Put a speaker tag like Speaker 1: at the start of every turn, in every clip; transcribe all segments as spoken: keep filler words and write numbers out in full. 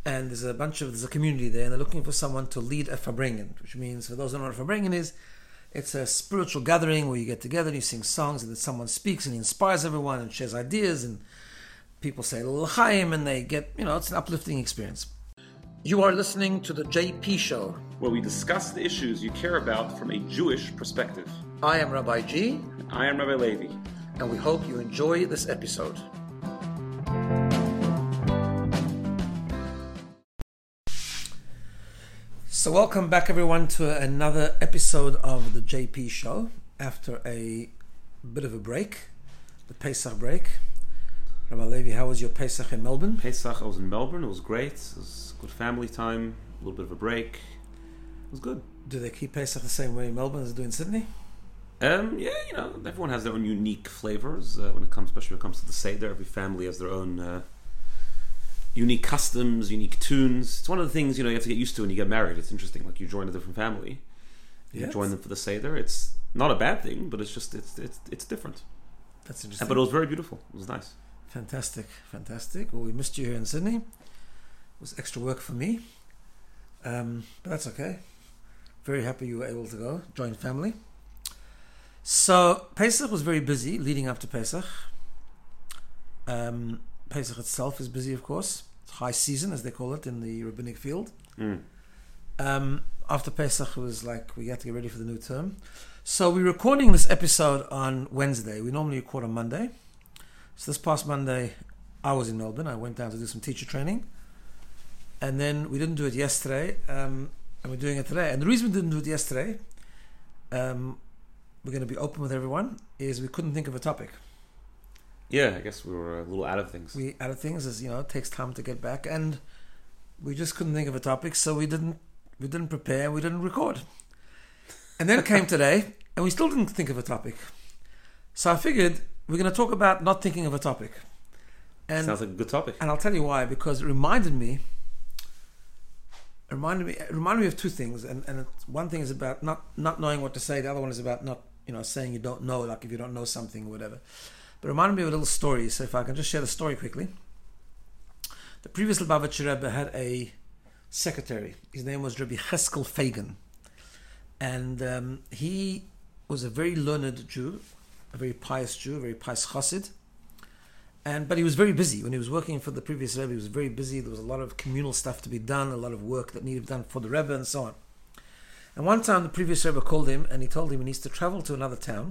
Speaker 1: and there's a bunch of there's a community there, and they're looking for someone to lead a farbrengen, which means, for those who don't know what a farbrengen is, it's a spiritual gathering where you get together and you sing songs, and then someone speaks and he inspires everyone and shares ideas, and people say l'chaim, and they get, you know, it's an uplifting experience. You are listening to the J P Show,
Speaker 2: where we discuss the issues you care about from a Jewish perspective.
Speaker 1: I am Rabbi G.
Speaker 2: And I am Rabbi Levi.
Speaker 1: And we hope you enjoy this episode. So welcome back, everyone, to another episode of the J P Show after a bit of a break, the Pesach break. Rabbi Levi, how was your Pesach in Melbourne?
Speaker 2: Pesach, I was in Melbourne. It was great. It was good family time, a little bit of a break. It was good.
Speaker 1: Do they keep Pesach the same way in Melbourne as they do in Sydney?
Speaker 2: Um, yeah, you know, everyone has their own unique flavors uh, when it comes, especially when it comes to the Seder. Every family has their own uh, unique customs, unique tunes. It's one of the things, you know, you have to get used to when you get married. It's interesting. Like, you join a different family, you
Speaker 1: yes.
Speaker 2: join them for the Seder. It's not a bad thing, but it's just it's it's it's different.
Speaker 1: That's interesting.
Speaker 2: But it was very beautiful. It was nice.
Speaker 1: Fantastic, fantastic. Well, we missed you here in Sydney. It was extra work for me, um, but that's okay. Very happy you were able to go join family. So Pesach was very busy leading up to Pesach. Um, Pesach itself is busy, of course. It's high season, as they call it in the rabbinic field.
Speaker 2: Mm.
Speaker 1: Um, after Pesach, it was like we had to get ready for the new term. So we're recording this episode on Wednesday. We normally record on Monday. So this past Monday, I was in Melbourne. I went down to do some teacher training. And then we didn't do it yesterday, um, and we're doing it today. And the reason we didn't do it yesterday, um, we're going to be open with everyone, is we couldn't think of a topic.
Speaker 2: Yeah, I guess we were a little out of things.
Speaker 1: We out of things, as you know, it takes time to get back, and we just couldn't think of a topic, so we didn't we didn't prepare, we didn't record. And then it came today, and we still didn't think of a topic. So I figured we're going to talk about not thinking of a topic. And,
Speaker 2: sounds like a good topic.
Speaker 1: And I'll tell you why, because it reminded me it reminded me it reminded me of two things, and, and one thing is about not, not knowing what to say, the other one is about not, you know, saying you don't know, like if you don't know something or whatever. But it reminded me of a little story, so if I can just share the story quickly. The previous Lubavitcher Rebbe had a secretary. His name was Rabbi Cheskel Fagan. And um, he was a very learned Jew, a very pious Jew, a very pious chassid. And, but he was very busy. When he was working for the previous Rebbe, he was very busy. There was a lot of communal stuff to be done, a lot of work that needed to be done for the Rebbe and so on. And one time the previous Rebbe called him and he told him he needs to travel to another town.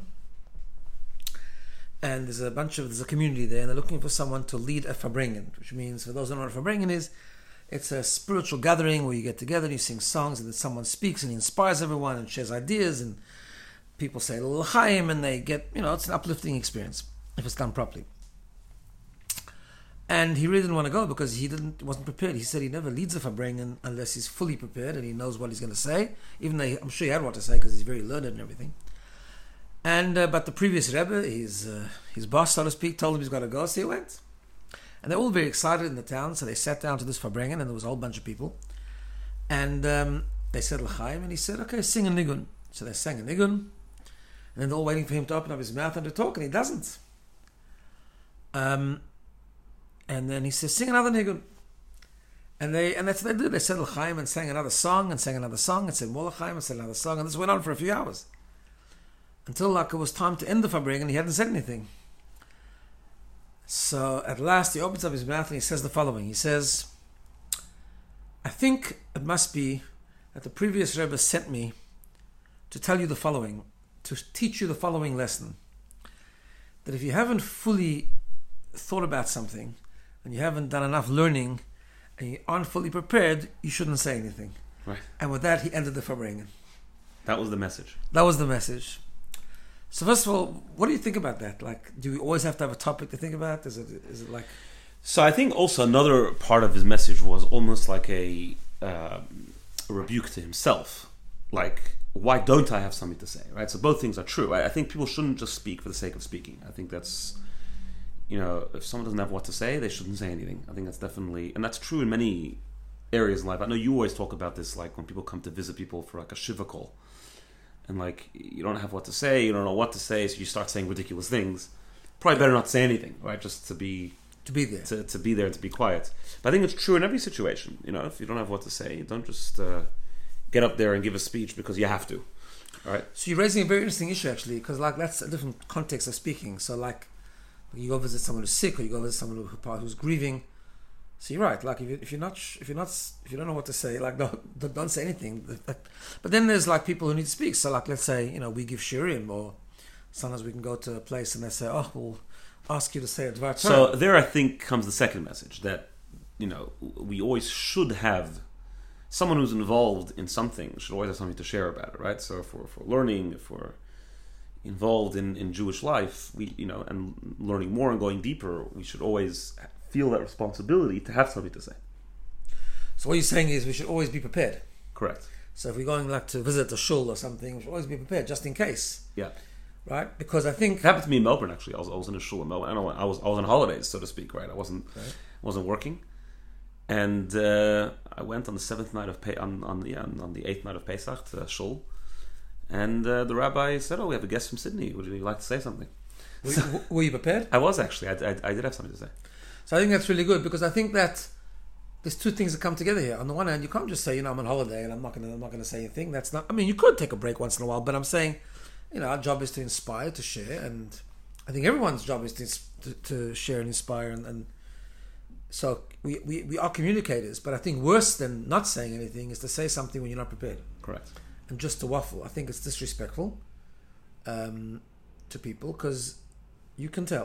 Speaker 1: And there's a bunch of, there's a community there, and they're looking for someone to lead a farbrengen, which means, for those who don't know what a farbrengen is, it's a spiritual gathering where you get together and you sing songs, and then someone speaks and he inspires everyone and shares ideas, and people say l'chaim, and they get, you know, it's an uplifting experience if it's done properly. And he really didn't want to go because he didn't wasn't prepared. He said he never leads a farbrengen unless he's fully prepared and he knows what he's going to say, even though he, I'm sure he had what to say because he's very learned and everything. And uh, but the previous Rebbe, his uh, his boss, so to speak, told him he's got to go, so he went. And they're all very excited in the town, so they sat down to this farbrengen, and there was a whole bunch of people. And um, they said l'chaim, and he said, okay, sing a nigun. So they sang a nigun, and then they're all waiting for him to open up his mouth and to talk, and he doesn't. Um, and then he says, sing another nigun. And they and that's what they did. They said l'chaim and sang another song, and sang another song, and said more l'chaim and said another song, and this went on for a few hours. Until like it was time to end the farbrengen, and he hadn't said anything. So at last he opens up his mouth and he says the following. He says, I think it must be that the previous Rebbe sent me to tell you the following, to teach you the following lesson. That if you haven't fully thought about something, and you haven't done enough learning, and you aren't fully prepared, you shouldn't say anything.
Speaker 2: Right.
Speaker 1: And with that, he ended the farbrengen.
Speaker 2: That was the message.
Speaker 1: That was the message. So first of all, what do you think about that? Like, do we always have to have a topic to think about? Is it is it like...
Speaker 2: So I think also another part of his message was almost like a, uh, a rebuke to himself. Like, why don't I have something to say, right? So both things are true. I, I think people shouldn't just speak for the sake of speaking. I think that's, you know, if someone doesn't have what to say, they shouldn't say anything. I think that's definitely, and that's true in many areas in life. I know you always talk about this, like when people come to visit people for like a shiva call. And like, you don't have what to say, you don't know what to say, so you start saying ridiculous things. Probably better not say anything, right? Just to be
Speaker 1: to be there.
Speaker 2: To, to be there, to be quiet. But I think it's true in every situation. You know, if you don't have what to say, don't just uh, get up there and give a speech because you have to. All right.
Speaker 1: So you're raising a very interesting issue, actually, because like that's a different context of speaking. So like, you go visit someone who's sick, or you go visit someone who, who's grieving. So you're right. Like if, you, if you're not, if you're not, if you don't know what to say, like don't don't say anything. But then there's like people who need to speak. So like, let's say you know we give shiurim, or sometimes we can go to a place and they say, oh, we'll ask you to say a dvar Torah.
Speaker 2: So there, I think, comes the second message that you know we always should have someone who's involved in something should always have something to share about it, right? So if we're, if we're learning, if we're involved in, in Jewish life, we you know, and learning more and going deeper, we should always feel that responsibility to have something to say.
Speaker 1: So what you're saying is we should always be prepared.
Speaker 2: Correct.
Speaker 1: So if we're going like to visit a shul or something, we should always be prepared just in case.
Speaker 2: Yeah.
Speaker 1: Right? Because I think
Speaker 2: it happened to me in Melbourne. Actually, I was I was in a shul in Melbourne. I don't know, I was I was on holidays, so to speak. Right, I wasn't
Speaker 1: right.
Speaker 2: wasn't working, and uh, I went on the seventh night of Pe- on on yeah on the eighth night of Pesach to shul, and uh, the rabbi said, "Oh, we have a guest from Sydney. Would you like to say something?"
Speaker 1: Were, so, were you prepared?
Speaker 2: I was actually. I, I, I did have something to say.
Speaker 1: So I think that's really good because I think that there's two things that come together here. On the one hand, you can't just say, you know, I'm on holiday and I'm not gonna I'm not gonna say anything. That's not. I mean, you could take a break once in a while, but I'm saying, you know, our job is to inspire, to share, and I think everyone's job is to to, to share and inspire, and, and so we, we we are communicators. But I think worse than not saying anything is to say something when you're not prepared.
Speaker 2: Correct.
Speaker 1: And just to waffle. I think it's disrespectful um, to people because you can tell.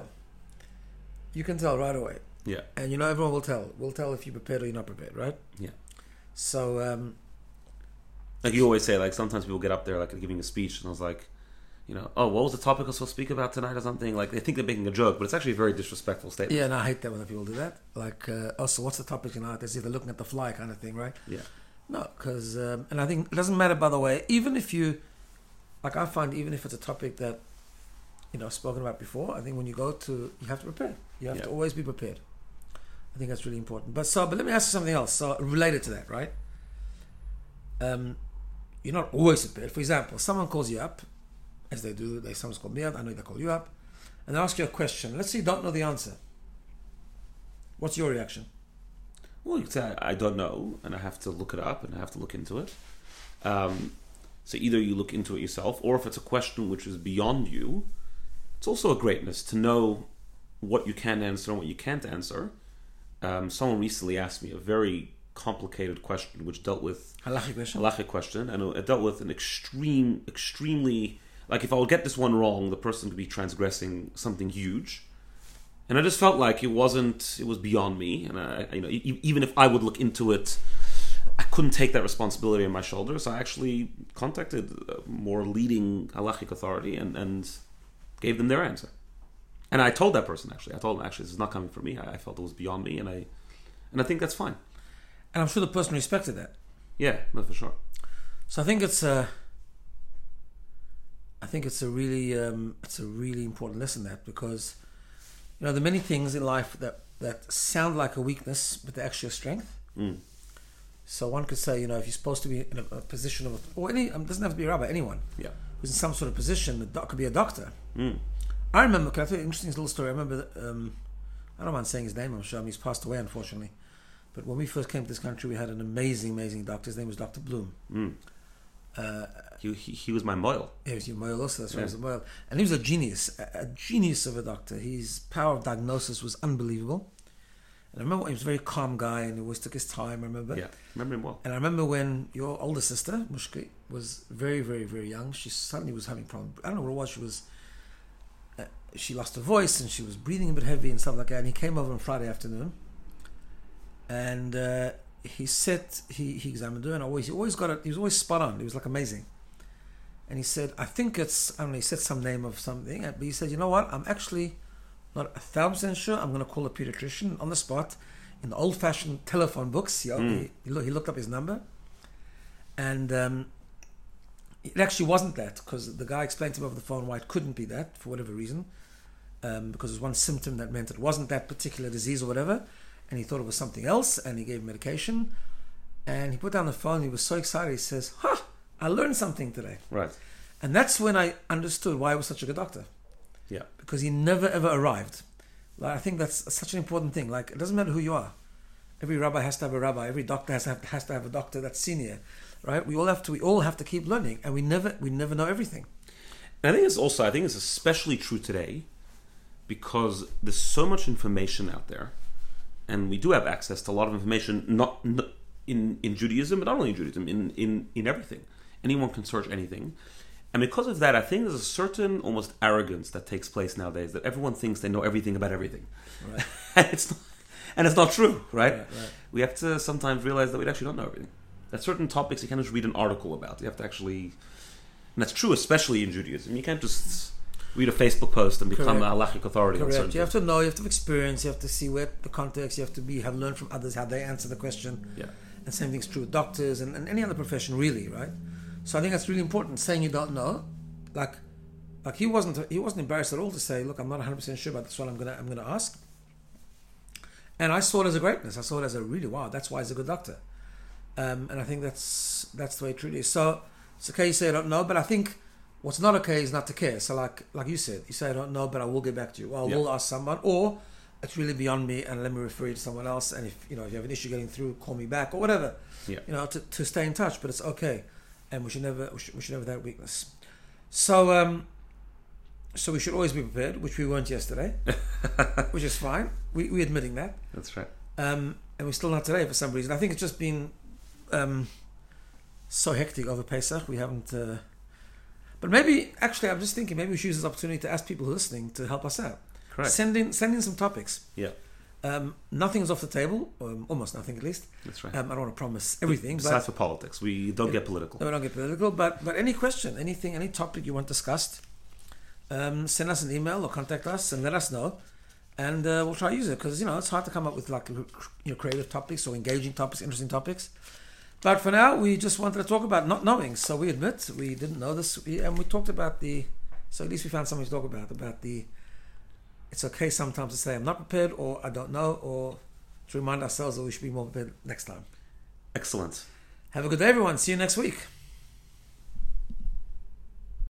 Speaker 1: You can tell right away.
Speaker 2: Yeah.
Speaker 1: And you know, everyone will tell. Will tell if you're prepared or you're not prepared, right?
Speaker 2: Yeah.
Speaker 1: So, um,
Speaker 2: like you always say, like sometimes people get up there, like giving a speech, and I was like, you know, oh, what was the topic I was supposed to speak about tonight or something? Like they think they're making a joke, but it's actually a very disrespectful statement.
Speaker 1: Yeah, and I hate that when people do that. Like, uh, oh, so what's the topic tonight? As if they're looking at the fly kind of thing, right?
Speaker 2: Yeah.
Speaker 1: No, because, um, and I think it doesn't matter, by the way, even if you, like I find, even if it's a topic that, you know, I've spoken about before, I think when you go to, you have to prepare. You have
Speaker 2: yeah.
Speaker 1: to always be prepared. I think that's really important. But so, but let me ask you something else. So related to that, right? Um, you're not always prepared. For example, someone calls you up, as they do. They someone's called me up. I know they call you up, and they ask you a question. Let's say you don't know the answer. What's your reaction?
Speaker 2: Well, you can say I don't know, and I have to look it up, and I have to look into it. Um, so either you look into it yourself, or if it's a question which is beyond you, it's also a greatness to know what you can answer and what you can't answer. Um, someone recently asked me a very complicated question, which dealt with
Speaker 1: halachic question,
Speaker 2: halachic question, and it dealt with an extreme, extremely like if I would get this one wrong, the person could be transgressing something huge, and I just felt like it wasn't, it was beyond me, and I, you know, e- even if I would look into it, I couldn't take that responsibility on my shoulders. So I actually contacted a more leading halachic authority and, and gave them their answer. And I told that person, actually, I told them, actually, this is not coming from me. I, I felt it was beyond me, and I and I think that's fine.
Speaker 1: And I'm sure the person respected that.
Speaker 2: Yeah, no, for sure.
Speaker 1: So I think it's a, I think it's a really, um, it's a really important lesson, that, because, you know, there are many things in life that, that sound like a weakness, but they're actually a strength.
Speaker 2: Mm.
Speaker 1: So one could say, you know, if you're supposed to be in a, a position of, or any, it doesn't have to be a rabbi, anyone,
Speaker 2: yeah,
Speaker 1: who's in some sort of position, it could be a doctor.
Speaker 2: Mm.
Speaker 1: I remember, can I tell you an interesting little story? I remember, um, I don't mind saying his name, I'm sure, I mean, he's passed away, unfortunately. But when we first came to this country, we had an amazing, amazing doctor. His name was Doctor Bloom.
Speaker 2: Mm.
Speaker 1: Uh,
Speaker 2: he, he he was my moil.
Speaker 1: He was your moil also, that's right,
Speaker 2: Yeah.
Speaker 1: he was a moil. And he was a genius, a, a genius of a doctor. His power of diagnosis was unbelievable. And I remember he was a very calm guy, and he always took his time, I remember.
Speaker 2: Yeah, remember him well.
Speaker 1: And I remember when your older sister, Mushki, was very, very, very young. She suddenly was having problems. I don't know what it was. She was... Uh, she lost her voice and she was breathing a bit heavy and stuff like that. And he came over on Friday afternoon, and uh, he said he, he examined her, and always he always got it. He was always spot on. He was like amazing. And he said, I think it's I don't know. He said some name of something, but he said, you know what? I'm actually not a thousand percent sure. I'm going to call a pediatrician on the spot in the old-fashioned telephone books. He,
Speaker 2: Mm.
Speaker 1: he, he, looked, he looked up his number, and um, it actually wasn't that, because the guy explained to him over the phone why it couldn't be that for whatever reason, um, because there's one symptom that meant it wasn't that particular disease or whatever, and he thought it was something else, and he gave him medication, and he put down the phone. He was so excited. He says, "Ha! I learned something today."
Speaker 2: Right.
Speaker 1: And that's when I understood why he was such a good doctor,
Speaker 2: Yeah.
Speaker 1: because he never ever arrived. Like, I think that's such an important thing. Like, it doesn't matter who you are. Every rabbi has to have a rabbi. Every doctor has to have, has to have a doctor that's senior, right? We all have to. We all have to keep learning, and we never we never know everything.
Speaker 2: And I think it's also I think it's especially true today because there's so much information out there, and we do have access to a lot of information. Not, not in in Judaism, but not only in Judaism, in in in everything. Anyone can search anything. And because of that, I think there's a certain almost arrogance that takes place nowadays that everyone thinks they know everything about everything. Right. and it's not, and it's not true, right?
Speaker 1: Right, right?
Speaker 2: We have to sometimes realize that we actually don't know everything. That certain topics you can't just read an article about. You have to actually, and that's true especially in Judaism. You can't just read a Facebook post and become
Speaker 1: Correct.
Speaker 2: a halachic authority.
Speaker 1: Correct.
Speaker 2: On certain
Speaker 1: You have
Speaker 2: things.
Speaker 1: to know. You have to have experience. You have to see where the context. You have to be have learned from others how they answer the question.
Speaker 2: Yeah.
Speaker 1: And same thing's true with doctors and, and any other profession, really, right? So I think that's really important. Saying you don't know. Like, like he wasn't he wasn't embarrassed at all to say, "Look, I'm not one hundred percent sure about this one. I'm gonna I'm gonna ask." And I saw it as a greatness. I saw it as a really wow. That's why he's a good doctor. Um, and I think that's that's the way it truly is. So it's okay you say I don't know, but I think what's not okay is not to care. So like like you said, you say I don't know, but I will get back to you. Or I will
Speaker 2: Yeah.
Speaker 1: ask someone, or it's really beyond me, and let me refer you to someone else. And if you know if you have an issue getting through, call me back or whatever.
Speaker 2: Yeah.
Speaker 1: You know, to, to stay in touch. But it's okay, and we should never we should, we should never have that weakness. So, um, so we should always be prepared, which we weren't yesterday, which is fine. We we admitting that,
Speaker 2: That's right.
Speaker 1: um, and we're still not today for some reason. I think it's just been um, so hectic over Pesach. We haven't. Uh, but maybe, actually, I'm just thinking maybe we should use this opportunity to ask people who are listening to help us out.
Speaker 2: Correct.
Speaker 1: Send in send in some topics.
Speaker 2: Yeah.
Speaker 1: Um, nothing is off the table, um, almost nothing at least.
Speaker 2: That's right.
Speaker 1: Um, I don't want to promise everything,
Speaker 2: Besides
Speaker 1: but
Speaker 2: for politics, we don't
Speaker 1: Yeah.
Speaker 2: get political.
Speaker 1: no, we don't get political. But but any question, anything, any topic you want discussed, um, send us an email or contact us and let us know, and uh, we'll try to use it because you know it's hard to come up with like you know creative topics or engaging topics, interesting topics. But for now, we just wanted to talk about not knowing. So we admit we didn't know this, we, and we talked about the. So at least we found something to talk about about the. It's okay sometimes to say I'm not prepared or I don't know, or to remind ourselves that we should be more prepared next time.
Speaker 2: Excellent.
Speaker 1: Have a good day, everyone. See you next week.